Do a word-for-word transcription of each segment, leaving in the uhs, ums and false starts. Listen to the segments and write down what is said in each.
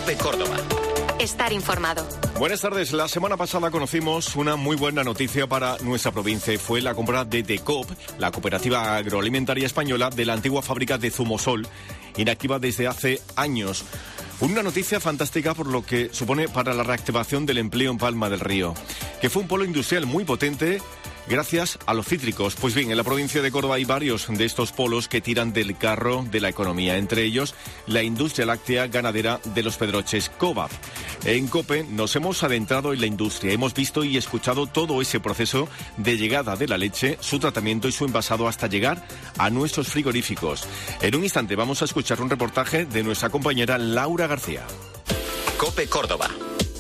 COPE Córdoba. Estar informado. Buenas tardes. La semana pasada conocimos una muy buena noticia para nuestra provincia y fue la compra de Decop, la cooperativa agroalimentaria española de la antigua fábrica de Zumosol, inactiva desde hace años. Una noticia fantástica por lo que supone para la reactivación del empleo en Palma del Río, que fue un polo industrial muy potente gracias a los cítricos. Pues bien, en la provincia de Córdoba hay varios de estos polos que tiran del carro de la economía, entre ellos la industria láctea ganadera de Los Pedroches, Cobap. En COPE nos hemos adentrado en la industria, hemos visto y escuchado todo ese proceso de llegada de la leche, su tratamiento y su envasado hasta llegar a nuestros frigoríficos. En un instante vamos a escuchar un reportaje de nuestra compañera Laura García. COPE Córdoba.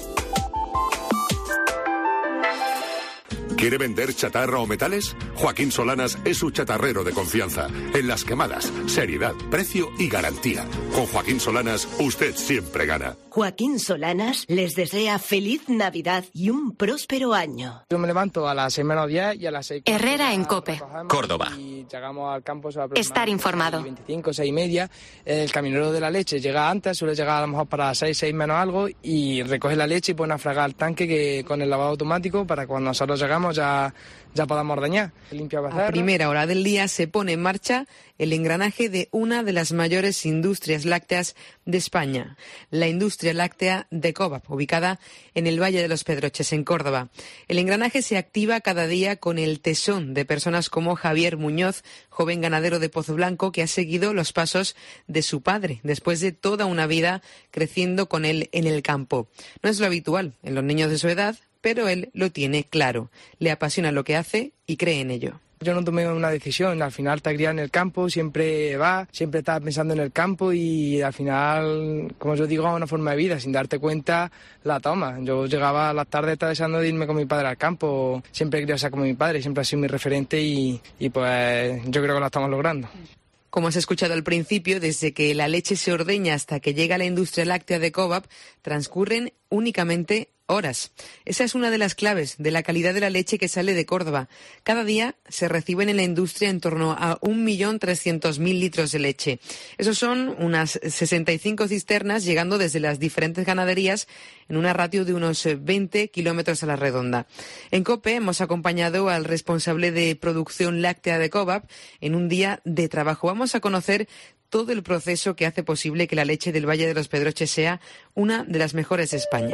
¿Quiere vender chatarra o metales? Joaquín Solanas es su chatarrero de confianza. En las quemadas, seriedad, precio y garantía. Con Joaquín Solanas, usted siempre gana. Joaquín Solanas les desea feliz Navidad y un próspero año. Yo me levanto a las seis menos diez y a las seis... Herrera en COPE. Córdoba. Y llegamos al campo... Estar informado. veinticinco, seis y media. El camionero de la leche llega antes, suele llegar a lo mejor para las seis, seis menos algo, y recoge la leche y pone a fregar el tanque que con el lavado automático para cuando nosotros llegamos ya, ya podamos ordeñar. Limpia a primera hora del día se pone en marcha el engranaje de una de las mayores industrias lácteas de España, la industria láctea de Cobap, ubicada en el Valle de Los Pedroches, en Córdoba. El engranaje se activa cada día con el tesón de personas como Javier Muñoz, joven ganadero de Pozo Blanco, que ha seguido los pasos de su padre, después de toda una vida creciendo con él en el campo. No es lo habitual en los niños de su edad, pero él lo tiene claro. Le apasiona lo que hace y cree en ello. Yo no tomé una decisión, al final te crías en el campo, siempre vas, siempre estás pensando en el campo y al final, como yo digo, es una forma de vida, sin darte cuenta la tomas. Yo llegaba a las tardes, estaba deseando de irme con mi padre al campo, siempre he querido ser como mi padre, siempre ha sido mi referente y, y pues yo creo que lo estamos logrando. Como has escuchado al principio, desde que la leche se ordeña hasta que llega a la industria láctea de Cobap, transcurren únicamente horas. Esa es una de las claves de la calidad de la leche que sale de Córdoba. Cada día se reciben en la industria en torno a un millón trescientos mil litros de leche. Esos son unas sesenta y cinco cisternas llegando desde las diferentes ganaderías en una ratio de unos veinte kilómetros a la redonda. En COPE hemos acompañado al responsable de producción láctea de Cobap en un día de trabajo. Vamos a conocer todo el proceso que hace posible que la leche del Valle de Los Pedroches sea una de las mejores de España.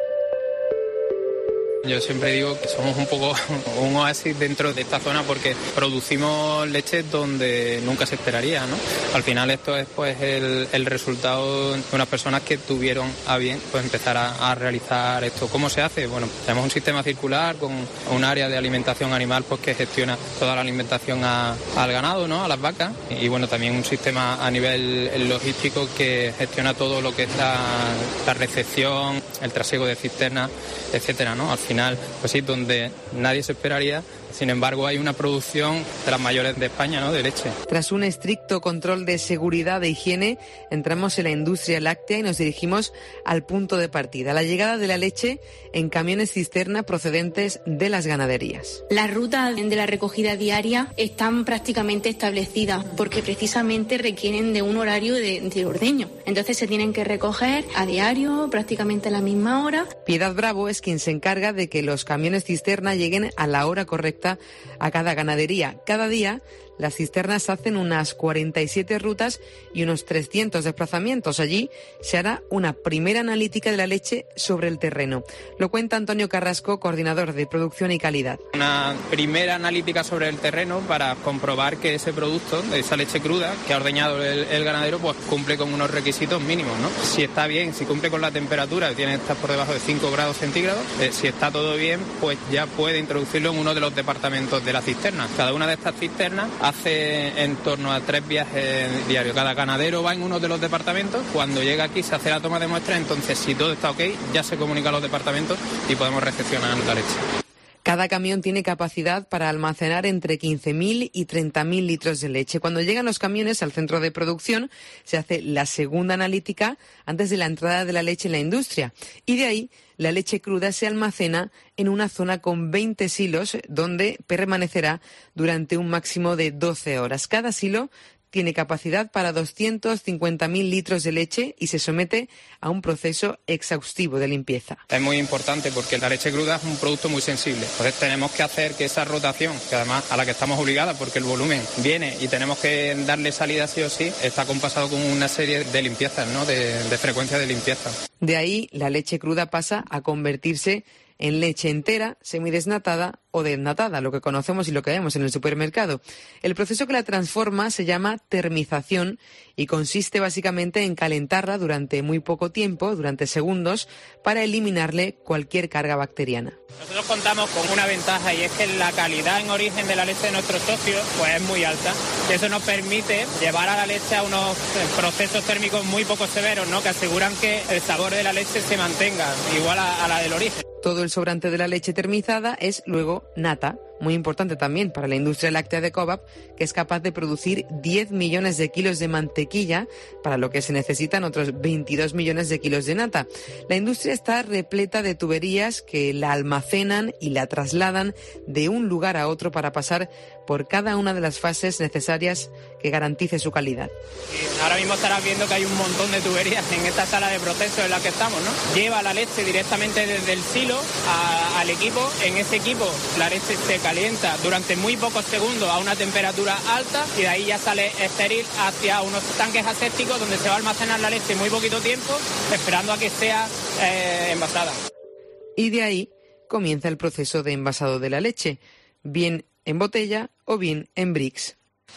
Yo siempre digo que somos un poco un oasis dentro de esta zona porque producimos leche donde nunca se esperaría, ¿no? Al final esto es pues el, el resultado de unas personas que tuvieron a bien pues empezar a, a realizar esto. ¿Cómo se hace? Bueno, tenemos un sistema circular con un área de alimentación animal pues que gestiona toda la alimentación a, al ganado, ¿no? A las vacas, y bueno, también un sistema a nivel logístico que gestiona todo lo que es la, la recepción, el trasiego de cisternas, etcétera, ¿no? Al final, pues sí, donde nadie se esperaría, sin embargo, hay una producción de las mayores de España, ¿no?, de leche. Tras un estricto control de seguridad e higiene, entramos en la industria láctea y nos dirigimos al punto de partida, la llegada de la leche en camiones cisterna procedentes de las ganaderías. Las rutas de la recogida diaria están prácticamente establecidas porque precisamente requieren de un horario de, de ordeño. Entonces se tienen que recoger a diario, prácticamente a la misma hora. Piedad Bravo es quien se encarga de que los camiones cisterna lleguen a la hora correcta a cada ganadería. Cada día las cisternas hacen unas cuarenta y siete rutas y unos trescientos desplazamientos. Allí se hará una primera analítica de la leche sobre el terreno. Lo cuenta Antonio Carrasco, coordinador de producción y calidad. Una primera analítica sobre el terreno para comprobar que ese producto, esa leche cruda que ha ordeñado el, el ganadero, pues cumple con unos requisitos mínimos, ¿no? Si está bien, si cumple con la temperatura, que tiene que estar por debajo de cinco grados centígrados, eh, si está todo bien, pues ya puede introducirlo en uno de los departamentos de la cisterna. Cada una de estas cisternas hace en torno a tres viajes diarios. Cada ganadero va en uno de los departamentos. Cuando llega aquí se hace la toma de muestras, entonces si todo está ok, ya se comunica a los departamentos y podemos recepcionar la leche. Cada camión tiene capacidad para almacenar entre quince mil y treinta mil litros de leche. Cuando llegan los camiones al centro de producción, se hace la segunda analítica antes de la entrada de la leche en la industria. Y de ahí, la leche cruda se almacena en una zona con veinte silos, donde permanecerá durante un máximo de doce horas. Cada silo tiene capacidad para doscientos cincuenta mil litros de leche y se somete a un proceso exhaustivo de limpieza. Es muy importante porque la leche cruda es un producto muy sensible. Entonces tenemos que hacer que esa rotación, que además a la que estamos obligados porque el volumen viene y tenemos que darle salida sí o sí, está compasado con una serie de limpiezas, ¿no? de, de frecuencia de limpieza. De ahí la leche cruda pasa a convertirse en leche entera, semidesnatada o desnatada, lo que conocemos y lo que vemos en el supermercado. El proceso que la transforma se llama termización y consiste básicamente en calentarla durante muy poco tiempo, durante segundos, para eliminarle cualquier carga bacteriana. Nosotros contamos con una ventaja y es que la calidad en origen de la leche de nuestros socios pues es muy alta. Y eso nos permite llevar a la leche a unos procesos térmicos muy poco severos, ¿no? Que aseguran que el sabor de la leche se mantenga igual a, a la del origen. Todo el sobrante de la leche termizada es luego nata, muy importante también para la industria láctea de Cobap, que es capaz de producir diez millones de kilos de mantequilla, para lo que se necesitan otros veintidós millones de kilos de nata. La industria está repleta de tuberías que la almacenan y la trasladan de un lugar a otro para pasar por cada una de las fases necesarias que garantice su calidad. Ahora mismo estarás viendo que hay un montón de tuberías en esta sala de proceso en la que estamos, ¿no? Lleva la leche directamente desde el silo a, al equipo. En ese equipo la leche se calienta durante muy pocos segundos a una temperatura alta y de ahí ya sale estéril hacia unos tanques asépticos donde se va a almacenar la leche muy poquito tiempo, esperando a que sea eh, envasada. Y de ahí comienza el proceso de envasado de la leche, bien en botella o bien en bricks.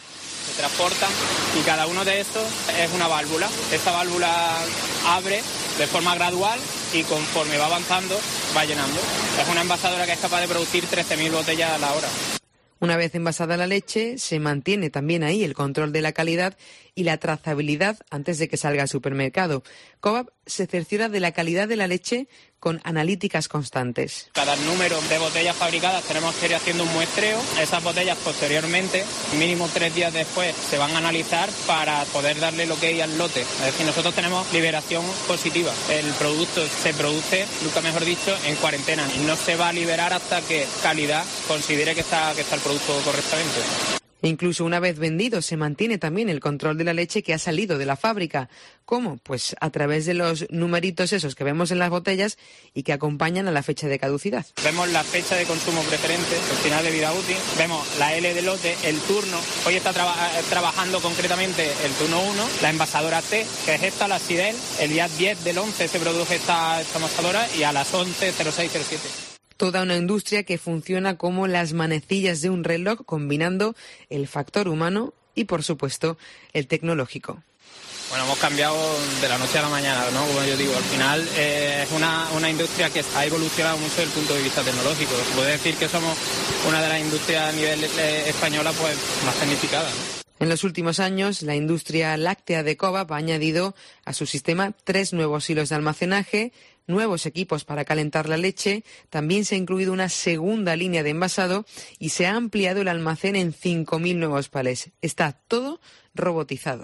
Se transportan y cada uno de estos es una válvula. Esta válvula abre de forma gradual y conforme va avanzando va llenando. Es una envasadora que es capaz de producir trece mil botellas a la hora. Una vez envasada la leche, se mantiene también ahí el control de la calidad y la trazabilidad antes de que salga al supermercado. Cobap se cerciora de la calidad de la leche con analíticas constantes. Cada número de botellas fabricadas tenemos que ir haciendo un muestreo. Esas botellas posteriormente, mínimo tres días después, se van a analizar para poder darle el ok al lote. Es decir, nosotros tenemos liberación positiva. El producto se produce, nunca mejor dicho, en cuarentena. Y no se va a liberar hasta que calidad considere que está, que está el producto correctamente. E incluso una vez vendido se mantiene también el control de la leche que ha salido de la fábrica. ¿Cómo? Pues a través de los numeritos esos que vemos en las botellas y que acompañan a la fecha de caducidad. Vemos la fecha de consumo preferente, el final de vida útil, vemos la L de lote, el turno. Hoy está traba- trabajando concretamente el turno uno, la envasadora T, que es esta, la Sidel. El día diez del once se produce esta, esta envasadora y a las once cero seis cero siete. Toda una industria que funciona como las manecillas de un reloj, combinando el factor humano y, por supuesto, el tecnológico. Bueno, hemos cambiado de la noche a la mañana, ¿no? Como yo digo, al final eh, es una, una industria que ha evolucionado mucho desde el punto de vista tecnológico. Se puede decir que somos una de las industrias a nivel eh, española pues más tecnificada, ¿no? En los últimos años, la industria láctea de Cobap ha añadido a su sistema tres nuevos hilos de almacenaje, nuevos equipos para calentar la leche, también se ha incluido una segunda línea de envasado y se ha ampliado el almacén en cinco mil nuevos palés. Está todo robotizado.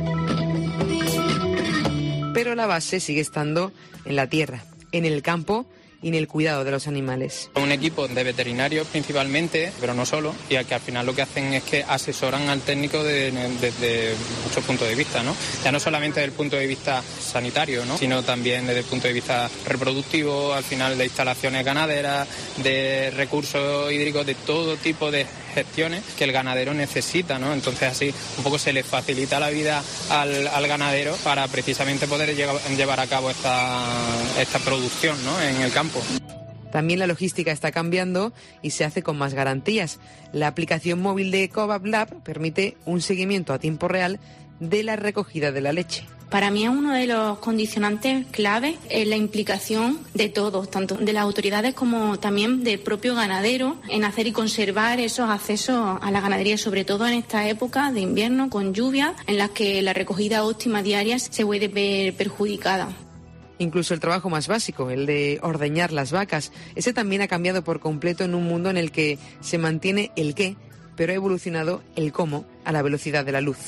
Pero la base sigue estando en la tierra, en el campo y en el cuidado de los animales. Un equipo de veterinarios principalmente, pero no solo, y que al final lo que hacen es que asesoran al técnico desde de, de muchos puntos de vista, ¿no? Ya no solamente desde el punto de vista sanitario, ¿no? Sino también desde el punto de vista reproductivo, al final de instalaciones ganaderas, de recursos hídricos, de todo tipo de gestiones que el ganadero necesita, ¿no? Entonces así un poco se le facilita la vida al, al ganadero para precisamente poder llegar, llevar a cabo esta, esta producción, ¿no? En el campo. También la logística está cambiando y se hace con más garantías. La aplicación móvil de Cobap Lab permite un seguimiento a tiempo real de la recogida de la leche. Para mí es uno de los condicionantes clave en la implicación de todos, tanto de las autoridades como también del propio ganadero, en hacer y conservar esos accesos a la ganadería, sobre todo en esta época de invierno con lluvias, en las que la recogida óptima diaria se puede ver perjudicada. Incluso el trabajo más básico, el de ordeñar las vacas, ese también ha cambiado por completo en un mundo en el que se mantiene el qué, pero ha evolucionado el cómo a la velocidad de la luz.